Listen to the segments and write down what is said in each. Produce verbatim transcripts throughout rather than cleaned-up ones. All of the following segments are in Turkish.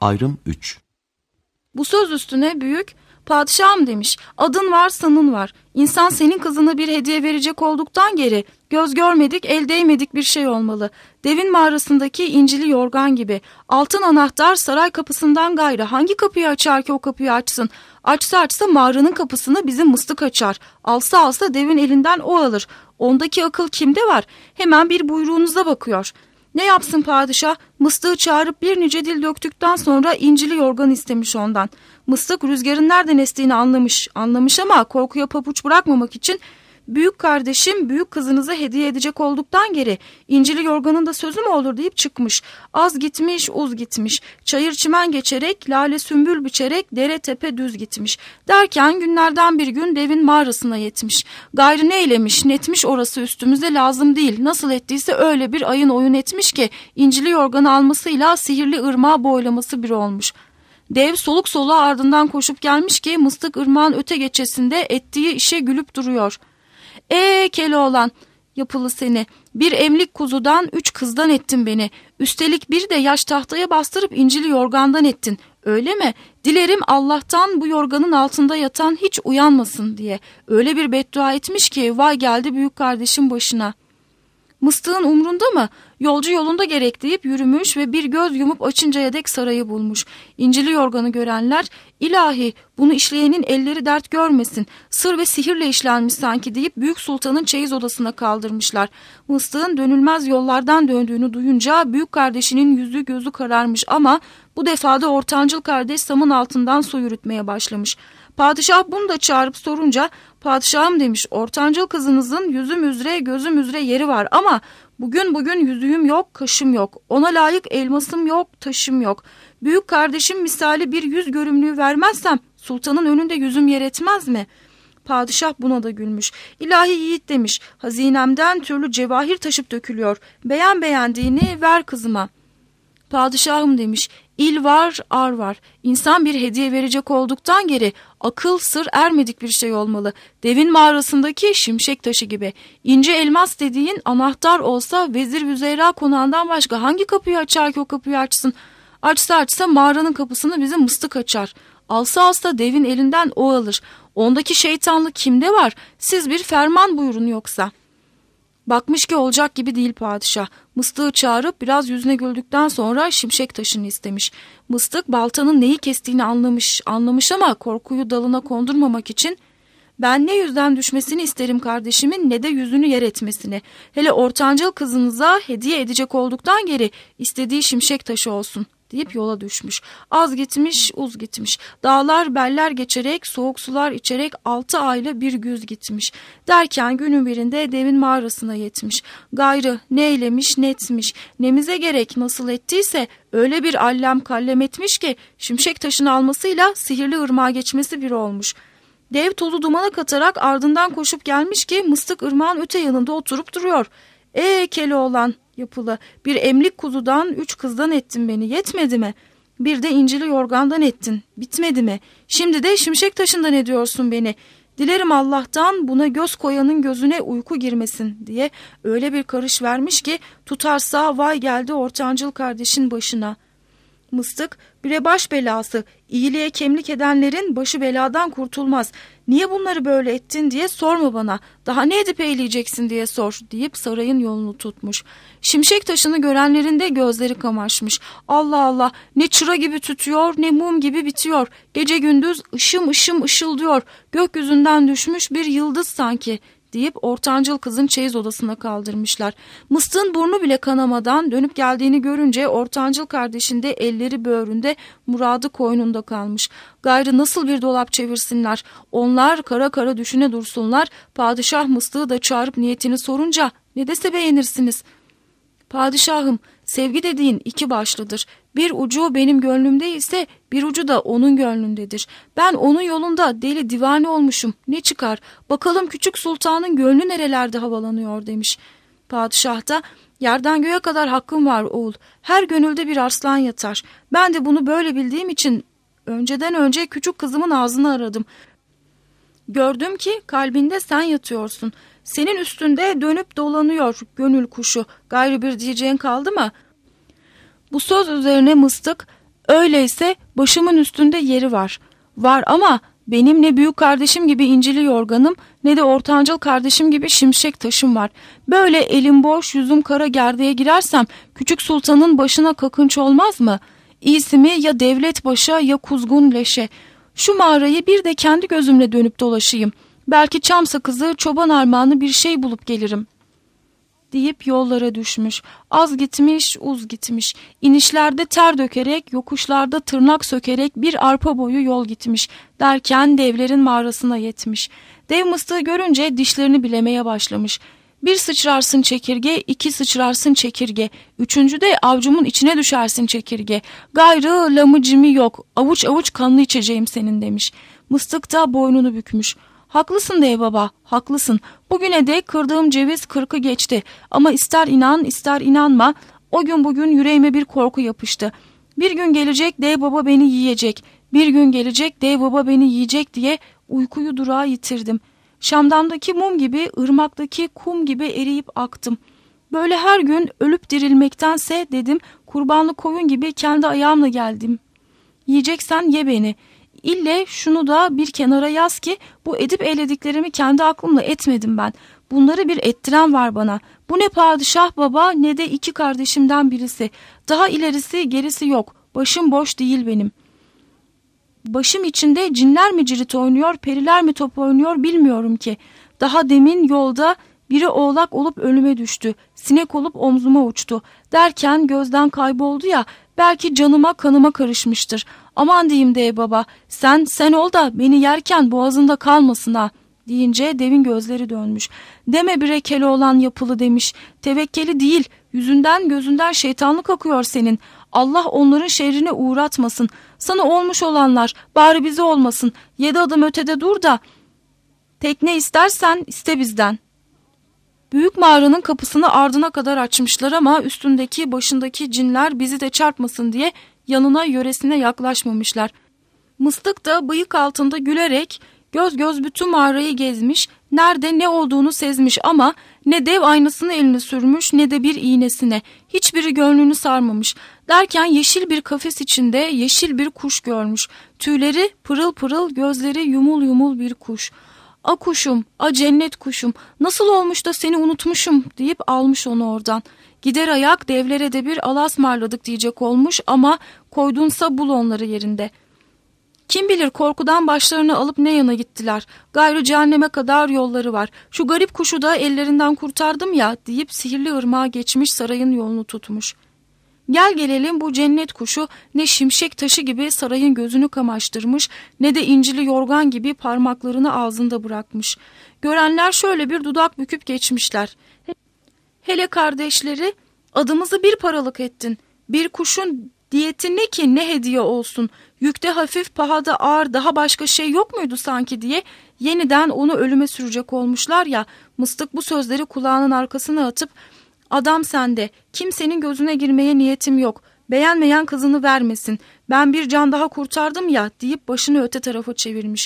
Ayrım üç. Bu söz üstüne büyük, padişahım demiş, adın var sanın var. İnsan senin kızına bir hediye verecek olduktan geri göz görmedik el değmedik bir şey olmalı. Devin mağarasındaki incili yorgan gibi. Altın anahtar saray kapısından gayrı hangi kapıyı açar ki o kapıyı açsın? Açsa açsa mağaranın kapısını bizim mıstık açar. Alsa alsa devin elinden o alır. Ondaki akıl kimde var? Hemen bir buyruğunuza bakıyor. Ne yapsın padişah? Mıstığı çağırıp bir nice dil döktükten sonra incili yorgan istemiş ondan. Mıstık rüzgarın nereden estiğini anlamış. Anlamış ama korkuya pabuç bırakmamak için büyük kardeşim büyük kızınıza hediye edecek olduktan geri incili yorganın da sözü mü olur deyip çıkmış. Az gitmiş uz gitmiş. Çayır çimen geçerek lale sümbül biçerek dere tepe düz gitmiş. Derken günlerden bir gün devin mağarasına yetmiş. Gayrı ne eylemiş netmiş orası üstümüze lazım değil. Nasıl ettiyse öyle bir ayın oyun etmiş ki incili yorganı almasıyla sihirli ırmağı boylaması bir olmuş. Dev soluk soluğa ardından koşup gelmiş ki mıstık ırmağın öte geçesinde ettiği işe gülüp duruyor. Eee Keloğlan yapılı seni, bir emlik kuzudan üç kızdan ettin beni. Üstelik bir de yaş tahtaya bastırıp incili yorgandan ettin. Öyle mi? Dilerim Allah'tan bu yorganın altında yatan hiç uyanmasın diye. Öyle bir beddua etmiş ki vay geldi büyük kardeşim başına. Mıstığın umrunda mı? Yolcu yolunda gerek deyip yürümüş ve bir göz yumup açıncaya dek sarayı bulmuş. İncili yorganı görenler ilahi bunu işleyenin elleri dert görmesin. Sır ve sihirle işlenmiş sanki deyip büyük sultanın çeyiz odasına kaldırmışlar. Mıstığın dönülmez yollardan döndüğünü duyunca büyük kardeşinin yüzü gözü kararmış ama bu defada ortancıl kardeş samın altından su yürütmeye başlamış. Padişah bunu da çağırıp sorunca padişahım demiş ortancıl kızınızın yüzüm üzere gözüm üzere yeri var ama bugün bugün yüzüğüm yok kaşım yok ona layık elmasım yok taşım yok. Büyük kardeşim misali bir yüz görümlüğü vermezsem sultanın önünde yüzüm yer etmez mi? Padişah buna da gülmüş. İlahi yiğit demiş hazinemden türlü cevahir taşıp dökülüyor beğen beğendiğini ver kızıma. Padişahım demiş il var ar var. İnsan bir hediye verecek olduktan geri akıl sır ermedik bir şey olmalı. Devin mağarasındaki şimşek taşı gibi. İnce elmas dediğin anahtar olsa vezir Vüzeyra konağından başka hangi kapıyı açar ki o kapıyı açsın? Açsa açsa mağaranın kapısını bizim mıstık açar. Alsa alsa devin elinden o alır. Ondaki şeytanlık kimde var? Siz bir ferman buyurun yoksa. Bakmış ki olacak gibi değil padişah. Mıstığı çağırıp biraz yüzüne güldükten sonra şimşek taşını istemiş. Mıstık baltanın neyi kestiğini anlamış, anlamış ama korkuyu dalına kondurmamak için ben ne yüzden düşmesini isterim kardeşimin ne de yüzünü yer etmesini. Hele ortancıl kızınıza hediye edecek olduktan geri istediği şimşek taşı olsun deyip yola düşmüş. Az gitmiş, uz gitmiş. Dağlar, beller geçerek, soğuk sular içerek altı ayla bir güz gitmiş. Derken günün birinde devin mağarasına yetmiş. Gayrı ne eylemiş, ne etmiş, nemize gerek nasıl ettiyse öyle bir allem kallem etmiş ki şimşek taşını almasıyla sihirli ırmağa geçmesi bir olmuş. Dev tozu dumana katarak ardından koşup gelmiş ki mıstık ırmağın öte yanında oturup duruyor. Eee Keloğlan yapılı bir emlik kuzudan üç kızdan ettin beni yetmedi mi? Bir de incili yorgandan ettin bitmedi mi? Şimdi de şimşek taşından ediyorsun beni. Dilerim Allah'tan buna göz koyanın gözüne uyku girmesin diye öyle bir karış vermiş ki tutarsa vay geldi ortancıl kardeşin başına. Mıstık bire baş belası iyiliğe kemlik edenlerin başı beladan kurtulmaz. Niye bunları böyle ettin diye sorma bana. Daha ne edip eyleyeceksin diye sor deyip sarayın yolunu tutmuş. Şimşek taşını görenlerin de gözleri kamaşmış. Allah Allah ne çıra gibi tütüyor ne mum gibi bitiyor. Gece gündüz ışım ışım ışıldıyor. Gökyüzünden düşmüş bir yıldız sanki deyip ortancıl kızın çeyiz odasına kaldırmışlar. Mıstığın burnu bile kanamadan dönüp geldiğini görünce ortancıl kardeşinde elleri böğründe muradı koynunda kalmış. Gayrı nasıl bir dolap çevirsinler. Onlar kara kara düşüne dursunlar. Padişah mıstığı da çağırıp niyetini sorunca ne dese beğenirsiniz. Padişahım sevgi dediğin iki başlıdır. Bir ucu benim gönlümde ise bir ucu da onun gönlündedir. Ben onun yolunda deli divane olmuşum. Ne çıkar? Bakalım küçük sultanın gönlü nerelerde havalanıyor demiş. Padişah da yerden göğe kadar hakkım var oğul. Her gönülde bir arslan yatar. Ben de bunu böyle bildiğim için önceden önce küçük kızımın ağzını aradım. Gördüm ki kalbinde sen yatıyorsun. Senin üstünde dönüp dolanıyor gönül kuşu. Gayrı bir diyeceğin kaldı mı? Bu söz üzerine mıstık Öyleyse başımın üstünde yeri var. Var ama benim ne büyük kardeşim gibi incili yorganım ne de ortancıl kardeşim gibi şimşek taşım var. Böyle elim boş yüzüm kara gerdeğe girersem küçük sultanın başına kakınç olmaz mı? İyisi mi ya devlet başa ya kuzgun leşe. Şu mağarayı bir de kendi gözümle dönüp dolaşayım. Belki çam sakızı, çoban armağanı bir şey bulup gelirim." deyip yollara düşmüş. Az gitmiş, uz gitmiş. İnişlerde ter dökerek, yokuşlarda tırnak sökerek bir arpa boyu yol gitmiş. Derken devlerin mağarasına yetmiş. Dev mıstığı görünce dişlerini bilemeye başlamış. Bir sıçrarsın çekirge, iki sıçrarsın çekirge. Üçüncü de avcumun içine düşersin çekirge. Gayrı lamıcımı yok, avuç avuç kanlı içeceğim senin demiş. Mıstık da boynunu bükmüş. "Haklısın dev baba, haklısın. Bugüne dek kırdığım ceviz kırkı geçti. Ama ister inan ister inanma, o gün bugün yüreğime bir korku yapıştı. Bir gün gelecek dev baba beni yiyecek. Bir gün gelecek dev baba beni yiyecek diye uykuyu durağa yitirdim. Şam'damdaki mum gibi, ırmaktaki kum gibi eriyip aktım. Böyle her gün ölüp dirilmektense dedim, kurbanlı koyun gibi kendi ayağımla geldim. Yiyeceksen ye beni. İlle şunu da bir kenara yaz ki bu edip eylediklerimi kendi aklımla etmedim ben. Bunları bir ettiren var bana. Bu ne padişah baba ne de iki kardeşimden birisi. Daha ilerisi gerisi yok. Başım boş değil benim. Başım içinde cinler mi cirit oynuyor, periler mi top oynuyor bilmiyorum ki. Daha demin yolda biri oğlak olup önüme düştü. Sinek olup omzuma uçtu. Derken gözden kayboldu ya, belki canıma kanıma karışmıştır. Aman diyeyim de baba, sen sen ol da beni yerken boğazında kalmasın ha." deyince devin gözleri dönmüş. "Deme bre Keloğlan yapılı" demiş. "Tevekkeli değil, yüzünden gözünden şeytanlık akıyor senin. Allah onların şerrine uğratmasın. Sana olmuş olanlar bari bize olmasın. Yedi adım ötede dur da tekne istersen iste bizden." Büyük mağaranın kapısını ardına kadar açmışlar ama üstündeki başındaki cinler bizi de çarpmasın diye yanına yöresine yaklaşmamışlar. Mıstık da bıyık altında gülerek göz göz bütün mağarayı gezmiş, nerede ne olduğunu sezmiş ama ne dev aynasını eline sürmüş ne de bir iğnesine. Hiçbiri gönlünü sarmamış. Derken yeşil bir kafes içinde yeşil bir kuş görmüş. Tüyleri pırıl pırıl, gözleri yumul yumul bir kuş. "A kuşum, a cennet kuşum, nasıl olmuş da seni unutmuşum" deyip almış onu oradan. Gider ayak devlere de bir alasmarladık diyecek olmuş ama koydunsa bul onları yerinde. Kim bilir korkudan başlarını alıp ne yana gittiler. Gayrı cehenneme kadar yolları var. Şu garip kuşu da ellerinden kurtardım ya deyip sihirli ırmağa geçmiş, sarayın yolunu tutmuş. Gel gelelim bu cennet kuşu ne şimşek taşı gibi sarayın gözünü kamaştırmış ne de incili yorgan gibi parmaklarını ağzında bırakmış. Görenler şöyle bir dudak büküp geçmişler. Hele kardeşleri, adımızı bir paralık ettin. Bir kuşun diyeti ne ki ne hediye olsun. Yükte hafif, pahada ağır, daha başka şey yok muydu sanki diye yeniden onu ölüme sürecek olmuşlar ya. Mıstık bu sözleri kulağının arkasına atıp "Adam sende, kimsenin gözüne girmeye niyetim yok. Beğenmeyen kızını vermesin. Ben bir can daha kurtardım ya" deyip başını öte tarafa çevirmiş.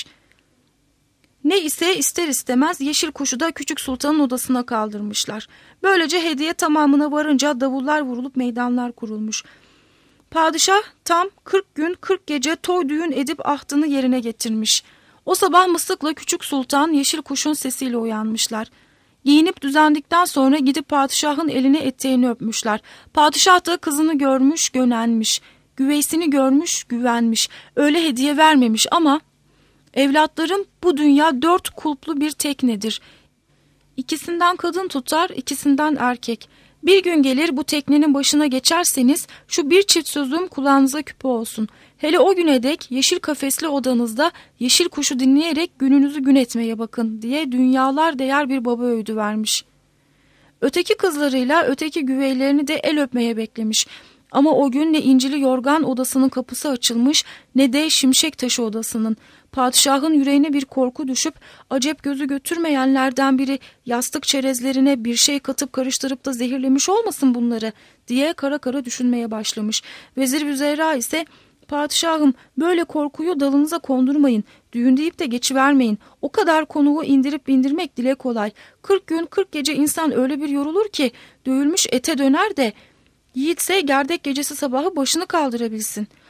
Ne ise ister istemez yeşil kuşu da küçük sultanın odasına kaldırmışlar. Böylece hediye tamamına varınca davullar vurulup meydanlar kurulmuş. Padişah tam kırk gün kırk gece toy düğün edip ahdını yerine getirmiş. O sabah Mıstık'la küçük sultan yeşil kuşun sesiyle uyanmışlar. Giyinip düzendikten sonra gidip padişahın elini eteğini öpmüşler. Padişah da kızını görmüş, gönenmiş. Güveysini görmüş, güvenmiş. Öyle hediye vermemiş ama evlatlarım bu dünya dört kulplu bir teknedir. İkisinden kadın tutar, ikisinden erkek. Bir gün gelir bu teknenin başına geçerseniz şu bir çift sözüm kulağınıza küpe olsun. Hele o güne dek yeşil kafesli odanızda yeşil kuşu dinleyerek gününüzü gün etmeye bakın diye dünyalar değer bir baba öğüdü vermiş. Öteki kızlarıyla öteki güveylerini de el öpmeye beklemiş. Ama o gün ne incili yorgan odasının kapısı açılmış ne de şimşek taşı odasının. Padişahın yüreğine bir korku düşüp acep gözü götürmeyenlerden biri yastık çerezlerine bir şey katıp karıştırıp da zehirlemiş olmasın bunları diye kara kara düşünmeye başlamış. Vezir Büzeyra ise "Padişahım, böyle korkuyu dalınıza kondurmayın. Düğün deyip de geçivermeyin. O kadar konuğu indirip bindirmek dile kolay. Kırk gün kırk gece insan öyle bir yorulur ki dövülmüş ete döner de yiğitse gerdek gecesi sabahı başını kaldırabilsin.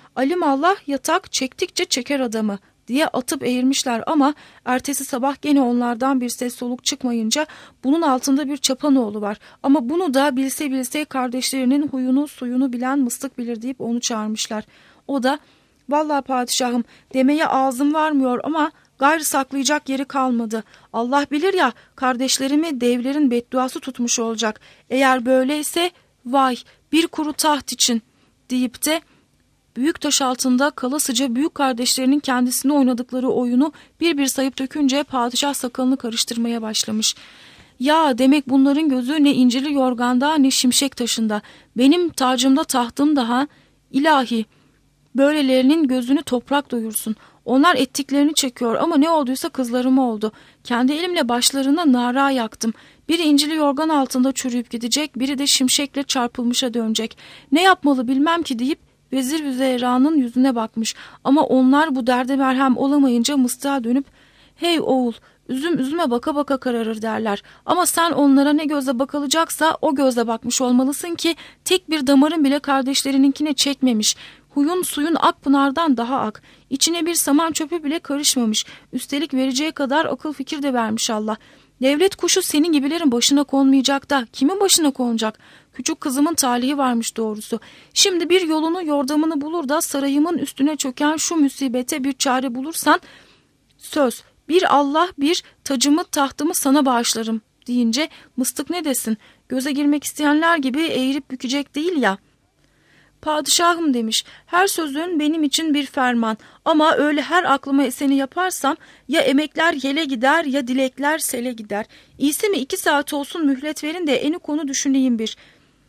Alimallah yatak çektikçe çeker adamı diye atıp eğirmişler ama ertesi sabah gene onlardan bir ses soluk çıkmayınca bunun altında bir çapanoğlu var. Ama bunu da bilse bilse kardeşlerinin huyunu suyunu bilen Mıstık bilir deyip onu çağırmışlar. O da vallahi padişahım demeye ağzım varmıyor ama gayrı saklayacak yeri kalmadı. Allah bilir ya kardeşlerimi devlerin bedduası tutmuş olacak. Eğer böyleyse vay bir kuru taht için deyip de büyük taş altında kalasıca büyük kardeşlerinin kendisine oynadıkları oyunu bir bir sayıp dökünce padişah sakalını karıştırmaya başlamış. Ya demek bunların gözü ne incili yorganda ne şimşek taşında. Benim tacımda tahtım daha ilahi. Böylelerinin gözünü toprak doyursun. Onlar ettiklerini çekiyor ama ne olduysa kızlarıma oldu. Kendi elimle başlarına nara yaktım. Biri incili yorgan altında çürüyüp gidecek, biri de şimşekle çarpılmışa dönecek. Ne yapmalı bilmem ki deyip Vezir Vüzera'nın yüzüne bakmış. Ama onlar bu derde merhem olamayınca Mıstık'a dönüp hey oğul üzüm üzüme baka baka kararır derler. Ama sen onlara ne gözle bakılacaksa o gözle bakmış olmalısın ki tek bir damarın bile kardeşlerininkine çekmemiş. Huyun suyun Akpınar'dan daha ak. İçine bir saman çöpü bile karışmamış. Üstelik vereceği kadar akıl fikir de vermiş Allah. Devlet kuşu senin gibilerin başına konmayacak da kimin başına konacak? Küçük kızımın talihi varmış doğrusu. Şimdi bir yolunu yordamını bulur da sarayımın üstüne çöken şu musibete bir çare bulursan söz bir Allah bir tacımı tahtımı sana bağışlarım deyince Mıstık ne desin? Göze girmek isteyenler gibi eğirip bükecek değil ya. Padişahım demiş, her sözün benim için bir ferman ama öyle her aklıma eseni yaparsam ya emekler yele gider ya dilekler sele gider. İyisi mi iki saat olsun mühlet verin de eni konu düşüneyim bir.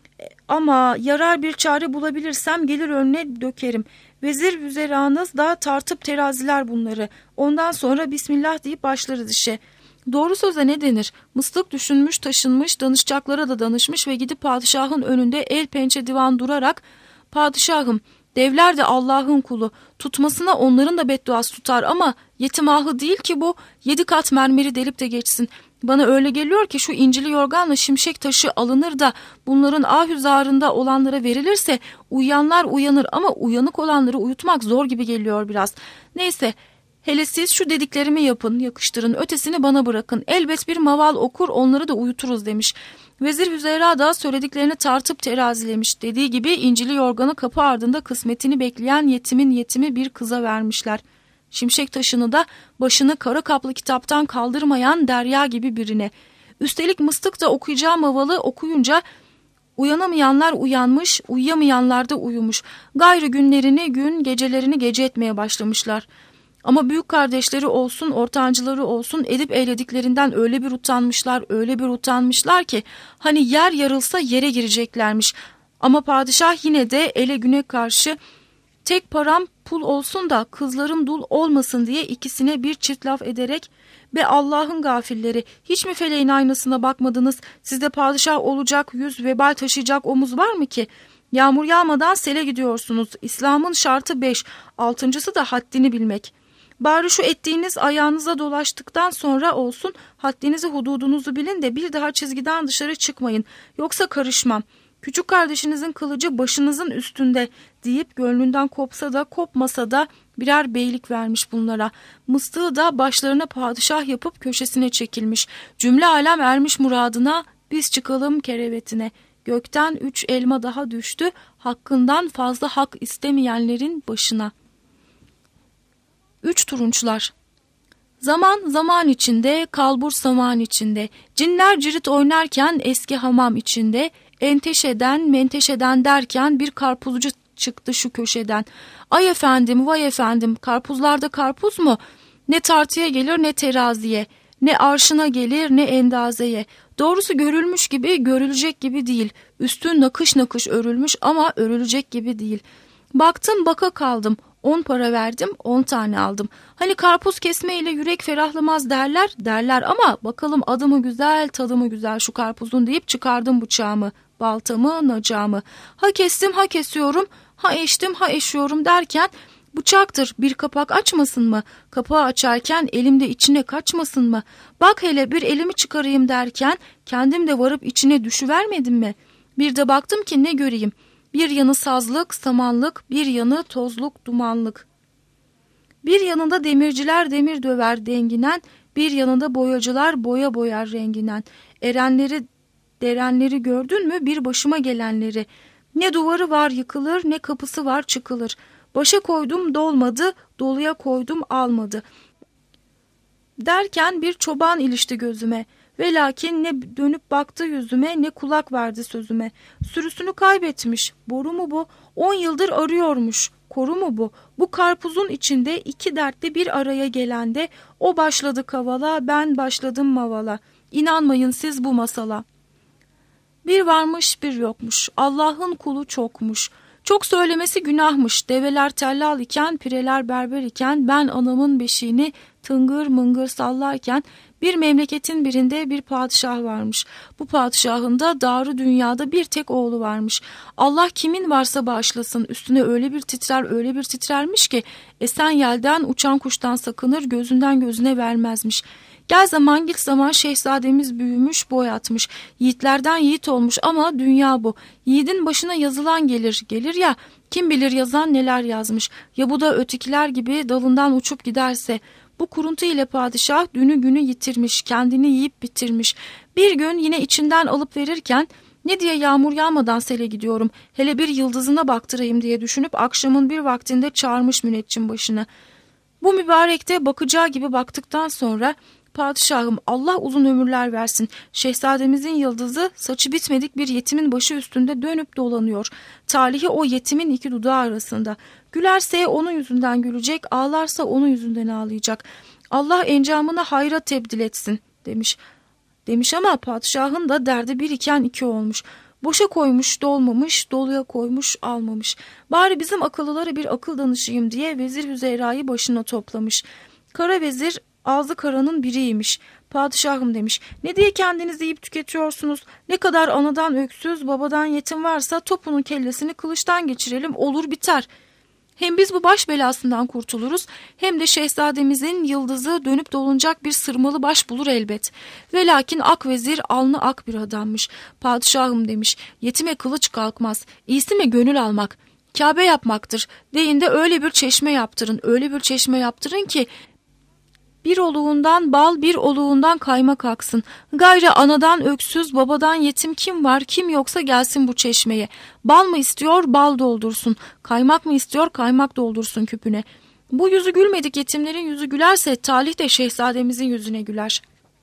Ama yarar bir çare bulabilirsem gelir önüne dökerim. Vezir vüzeranız da tartıp teraziler bunları. Ondan sonra Bismillah deyip başlarız işe. Doğru söze ne denir? Mıstık düşünmüş taşınmış danışacaklara da danışmış ve gidip padişahın önünde el pençe divan durarak padişahım devler de Allah'ın kulu tutmasına onların da bedduası tutar ama yetimahı değil ki bu yedi kat mermeri delip de geçsin. Bana öyle geliyor ki şu incili yorganla şimşek taşı alınır da bunların ahüzarında olanlara verilirse uyuyanlar uyanır ama uyanık olanları uyutmak zor gibi geliyor biraz. Neyse hele siz şu dediklerimi yapın yakıştırın ötesini bana bırakın elbet bir maval okur onları da uyuturuz demiş. Vezir Vüzera da söylediklerini tartıp terazilemiş. Dediği gibi incili yorganı kapı ardında kısmetini bekleyen yetimin yetimi bir kıza vermişler. Şimşek taşını da başını kara kaplı kitaptan kaldırmayan derya gibi birine. Üstelik Mıstık da okuyacağı mavalı okuyunca uyanamayanlar uyanmış, uyuyamayanlar da uyumuş. Gayrı günlerini gün, gecelerini gece etmeye başlamışlar. Ama büyük kardeşleri olsun, ortancıları olsun edip eylediklerinden öyle bir utanmışlar, öyle bir utanmışlar ki hani yer yarılsa yere gireceklermiş. Ama padişah yine de ele güne karşı tek param pul olsun da kızlarım dul olmasın diye ikisine bir çift laf ederek be Allah'ın gafilleri hiç mi feleğin aynasına bakmadınız? Sizde padişah olacak yüz vebal taşıyacak omuz var mı ki? Yağmur yağmadan sele gidiyorsunuz. İslam'ın şartı beş, altıncısı da haddini bilmek. Bari şu ettiğiniz ayağınıza dolaştıktan sonra olsun haddinizi hududunuzu bilin de bir daha çizgiden dışarı çıkmayın. Yoksa karışmam. Küçük kardeşinizin kılıcı başınızın üstünde deyip gönlünden kopsa da kopmasa da birer beylik vermiş bunlara. Mıstığı da başlarına padişah yapıp köşesine çekilmiş. Cümle alem ermiş muradına biz çıkalım kerevetine. Gökten üç elma daha düştü hakkından fazla hak istemeyenlerin başına. Üç turunçlar. Zaman zaman içinde, kalbur saman içinde, cinler cirit oynarken eski hamam içinde, enteşeden menteşeden derken bir karpuzcu çıktı şu köşeden. Ay efendim, vay efendim, karpuzlarda karpuz mu? Ne tartıya gelir ne teraziye, ne arşına gelir ne endazeye. Doğrusu görülmüş gibi, görülecek gibi değil. Üstü nakış nakış örülmüş ama örülecek gibi değil. Baktım baka kaldım. On para verdim, on tane aldım. Hani karpuz kesme ile yürek ferahlamaz derler, derler ama bakalım adı mı güzel, tadı mı güzel şu karpuzun deyip çıkardım bıçağımı, baltamı, nacağımı. Ha kestim, ha kesiyorum, ha eştim, ha eşiyorum derken bıçaktır bir kapak açmasın mı? Kapağı açarken elimde içine kaçmasın mı? Bak hele bir elimi çıkarayım derken kendim de varıp içine düşüvermedim mi? Bir de baktım ki ne göreyim? Bir yanı sazlık, samanlık, bir yanı tozluk, dumanlık. Bir yanında demirciler demir döver denginen, bir yanında boyacılar boya boyar renginen. Erenleri, derenleri gördün mü bir başıma gelenleri? Ne duvarı var yıkılır, ne kapısı var çıkılır. Başa koydum dolmadı, doluya koydum almadı. Derken bir çoban ilişti gözüme. Ve lakin ne dönüp baktı yüzüme, ne kulak verdi sözüme. Sürüsünü kaybetmiş, boru mu bu? On yıldır arıyormuş, koru mu bu? Bu karpuzun içinde iki dertli bir araya gelende, o başladı kavala, ben başladım mavala. İnanmayın siz bu masala. Bir varmış bir yokmuş, Allah'ın kulu çokmuş. Çok söylemesi günahmış, develer tellal iken, pireler berber iken, ben anamın beşiğini tıngır mıngır sallarken, bir memleketin birinde bir padişah varmış. Bu padişahın da darı dünyada bir tek oğlu varmış. Allah kimin varsa bağışlasın, üstüne öyle bir titrer öyle bir titrermiş ki, esen yelden uçan kuştan sakınır, gözünden gözüne vermezmiş. Gel zaman git zaman şehzademiz büyümüş, boy atmış. Yiğitlerden yiğit olmuş ama dünya bu. Yiğidin başına yazılan gelir, gelir ya, kim bilir yazan neler yazmış. Ya bu da ötekiler gibi dalından uçup giderse. Bu kuruntu ile padişah dünü günü yitirmiş, kendini yiyip bitirmiş. Bir gün yine içinden alıp verirken, ne diye yağmur yağmadan sele gidiyorum, hele bir yıldızına baktırayım diye düşünüp akşamın bir vaktinde çağırmış müneccim başına. Bu mübarekte bakacağı gibi baktıktan sonra, padişahım Allah uzun ömürler versin. Şehzademizin yıldızı saçı bitmedik bir yetimin başı üstünde dönüp dolanıyor. Talihi o yetimin iki dudağı arasında. Gülerse onun yüzünden gülecek, ağlarsa onun yüzünden ağlayacak. Allah encamını hayra tebdil etsin demiş. Demiş ama padişahın da derdi bir iken iki olmuş. Boşa koymuş dolmamış, doluya koymuş almamış. Bari bizim akıllılara bir akıl danışayım diye Vezir Hüzeyra'yı başına toplamış. Kara vezir ağzı karanın biriymiş. Padişahım demiş, ne diye kendinizi yiyip tüketiyorsunuz? Ne kadar anadan öksüz, babadan yetim varsa topunun kellesini kılıçtan geçirelim, olur biter. Hem biz bu baş belasından kurtuluruz, hem de şehzademizin yıldızı dönüp dolunacak bir sırmalı baş bulur elbet. Ve lakin ak vezir alnı ak bir adammış. Padişahım demiş, yetime kılıç kalkmaz, iyisi mi gönül almak, Kabe yapmaktır. Deyin de öyle bir çeşme yaptırın, öyle bir çeşme yaptırın ki, bir oluğundan bal, bir oluğundan kaymak aksın. Gayrı anadan öksüz, babadan yetim kim var, kim yoksa gelsin bu çeşmeye. Bal mı istiyor, bal doldursun. Kaymak mı istiyor, kaymak doldursun küpüne. Bu yüzü gülmedik yetimlerin yüzü gülerse, talih de şehzademizin yüzüne güler.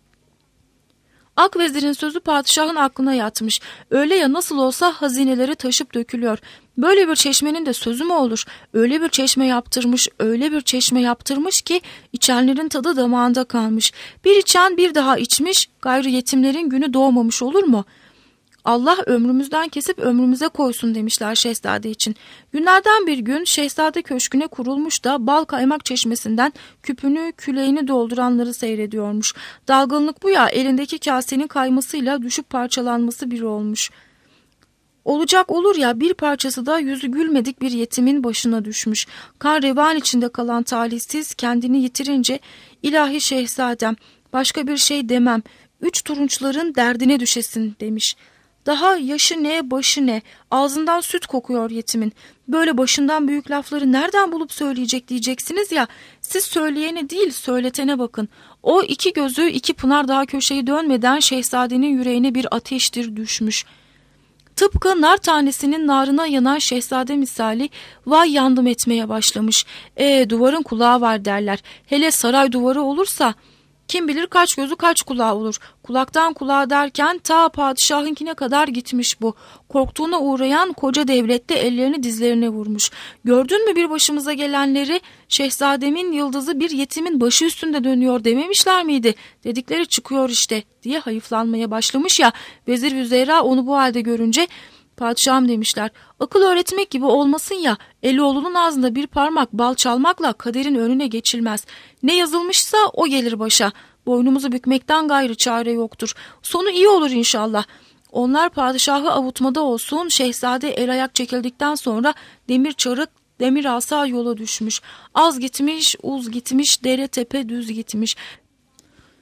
Ak vezirin sözü padişahın aklına yatmış. Öyle ya nasıl olsa hazineleri taşıp dökülüyor. Böyle bir çeşmenin de sözü mü olur? Öyle bir çeşme yaptırmış, öyle bir çeşme yaptırmış ki içenlerin tadı damağında kalmış. Bir içen bir daha içmiş, gayrı yetimlerin günü doğmamış olur mu? Allah ömrümüzden kesip ömrümüze koysun demişler şehzade için. Günlerden bir gün şehzade köşküne kurulmuş da bal kaymak çeşmesinden küpünü küleğini dolduranları seyrediyormuş. Dalgınlık bu ya, elindeki kasenin kaymasıyla düşüp parçalanması biri olmuş. Olacak olur ya, bir parçası da yüzü gülmedik bir yetimin başına düşmüş. Kan revan içinde kalan talihsiz kendini yitirince, ilahi şehzadem başka bir şey demem, üç turunçların derdine düşesin demiş. Daha yaşı ne, başı ne, ağzından süt kokuyor yetimin. Böyle başından büyük lafları nereden bulup söyleyecek diyeceksiniz ya, siz söyleyene değil söyletene bakın. O iki gözü iki pınar daha köşeyi dönmeden şehzadenin yüreğine bir ateştir düşmüş. Tıpkı nar tanesinin narına yanan şehzade misali vay yandım etmeye başlamış. E duvarın kulağı var derler. Hele saray duvarı olursa kim bilir kaç gözü kaç kulağı olur. Kulaktan kulağa derken ta padişahınkine kadar gitmiş bu. Korktuğuna uğrayan koca devlette ellerini dizlerine vurmuş. Gördün mü bir başımıza gelenleri? Şehzademin yıldızı bir yetimin başı üstünde dönüyor dememişler miydi? Dedikleri çıkıyor işte diye hayıflanmaya başlamış ya. Vezir Hüzeyra onu bu halde görünce, padişahım demişler, akıl öğretmek gibi olmasın ya, Elioğlu'nun ağzında bir parmak bal çalmakla kaderin önüne geçilmez. Ne yazılmışsa o gelir başa. Boynumuzu bükmekten gayrı çare yoktur. Sonu iyi olur inşallah. Onlar padişahı avutmada olsun, şehzade el ayak çekildikten sonra demir çarık, demir asa yola düşmüş. Az gitmiş, uz gitmiş, dere tepe düz gitmiş.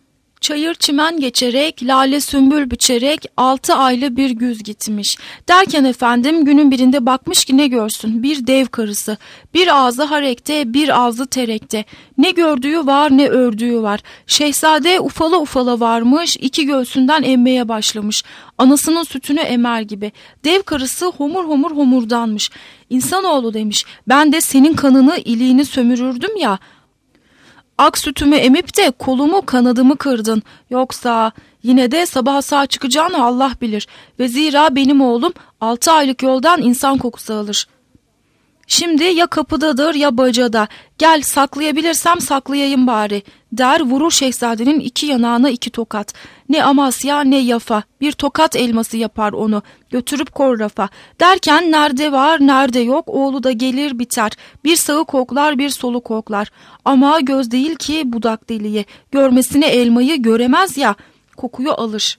Çayır çimen geçerek, lale sümbül biçerek altı aylı bir güz gitmiş. Derken efendim günün birinde bakmış ki ne görsün? Bir dev karısı. Bir ağzı harekte, bir ağzı terekte. Ne gördüğü var ne ördüğü var. Şehzade ufala ufala varmış, iki göğsünden emmeye başlamış. Anasının sütünü emer gibi. Dev karısı homur homur homurdanmış. İnsanoğlu demiş, ben de senin kanını iliğini sömürürdüm ya. Ak sütümü emip de kolumu kanadımı kırdın. Yoksa yine de sabaha sağ çıkacağını Allah bilir. Ve zira benim oğlum altı aylık yoldan insan kokusu alır. Şimdi ya kapıdadır ya bacada. Gel saklayabilirsem saklayayım bari der, vurur şehzadenin iki yanağına iki tokat. Ne Amasya ne Yafa, bir tokat elması yapar onu, götürüp kor rafa. Derken nerede var nerede yok, oğlu da gelir biter. Bir sağı koklar bir solu koklar. Ama göz değil ki budak deliği, görmesine elmayı göremez ya, kokuyu alır.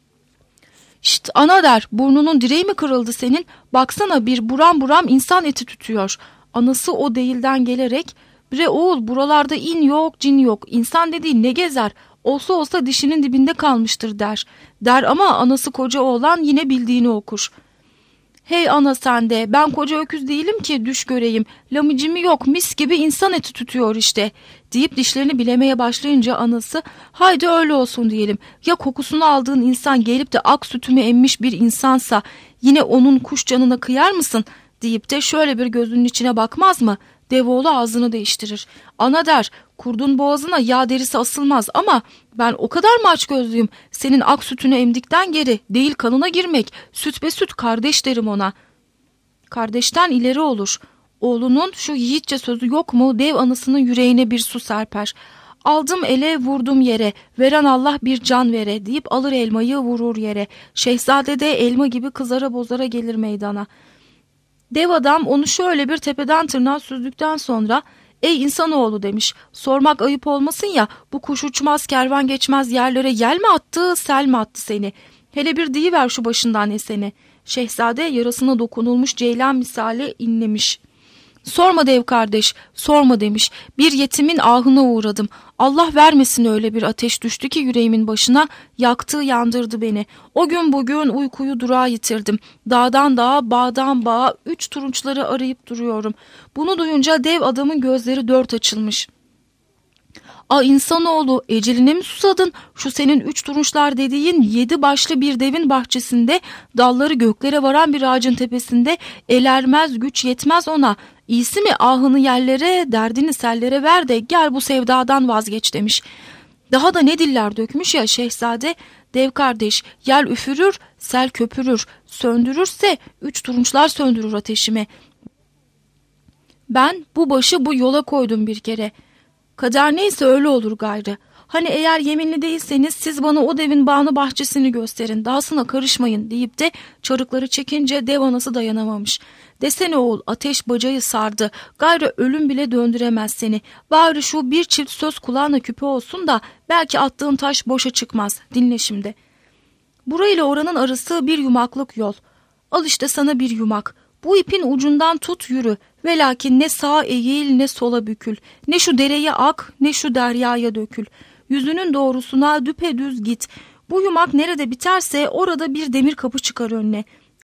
Şşt ana der, burnunun direği mi kırıldı senin? Baksana bir buram buram insan eti tütüyor. Anası o değilden gelerek, bre oğul buralarda in yok cin yok, insan dediğin ne gezer? Olsa olsa dişinin dibinde kalmıştır der. Der ama anası koca oğlan yine bildiğini okur. Hey ana sende, ben koca öküz değilim ki düş göreyim. Lamıcımı yok, mis gibi insan eti tutuyor işte deyip dişlerini bilemeye başlayınca anası, haydi öyle olsun diyelim. Ya kokusunu aldığın insan gelip de ak sütümü emmiş bir insansa yine onun kuş canına kıyar mısın deyip de şöyle bir gözünün içine bakmaz mı? Devoğlu ağzını değiştirir. Ana der, kurdun boğazına yağ derisi asılmaz ama ben o kadar mı açgözlüyüm? Senin ak sütünü emdikten geri değil kanına girmek, süt be süt kardeş derim ona. Kardeşten ileri olur. Oğlunun şu yiğitçe sözü yok mu, dev anasının yüreğine bir su serper. Aldım ele vurdum yere, veren Allah bir can vere deyip alır elmayı vurur yere. Şehzade de elma gibi kızara bozara gelir meydana. Dev adam onu şöyle bir tepeden tırnağa süzdükten sonra, ey insanoğlu demiş, sormak ayıp olmasın ya, bu kuş uçmaz kervan geçmez yerlere yel mi attı sel mi attı seni? Hele bir deyiver şu başından eseni. Şehzade yarasına dokunulmuş ceylan misali inlemiş. Sorma dev kardeş, sorma demiş. Bir yetimin ahına uğradım. Allah vermesin öyle bir ateş düştü ki yüreğimin başına, yaktı yandırdı beni. O gün bugün uykuyu durağa yitirdim. Dağdan dağa, bağdan bağa üç turunçları arayıp duruyorum. Bunu duyunca dev adamın gözleri dört açılmış. A insanoğlu, eceline mi susadın? Şu senin üç turunçlar dediğin yedi başlı bir devin bahçesinde, dalları göklere varan bir ağacın tepesinde, el ermez güç yetmez ona. İyisi mi ahını yerlere, derdini sellere ver de gel bu sevdadan vazgeç demiş. Daha da ne diller dökmüş ya şehzade, dev kardeş, yel üfürür, sel köpürür, söndürürse üç turunçlar söndürür ateşimi. Ben bu başı bu yola koydum bir kere. Kader neyse öyle olur gayrı. Hani eğer yeminli değilseniz siz bana o devin bağını bahçesini gösterin, dahasına karışmayın deyip de çarıkları çekince dev anası dayanamamış. Desene oğul, ateş bacayı sardı, gayrı ölüm bile döndüremez seni. Bari şu bir çift söz kulağına küpe olsun da belki attığın taş boşa çıkmaz. Dinle şimdi. Burayla oranın arası bir yumaklık yol. Al işte sana bir yumak. Bu ipin ucundan tut yürü. Velakin ne sağa eğil ne sola bükül. Ne şu dereye ak ne şu deryaya dökül. Yüzünün doğrusuna düpedüz git. Bu yumak nerede biterse orada bir demir kapı çıkar önüne.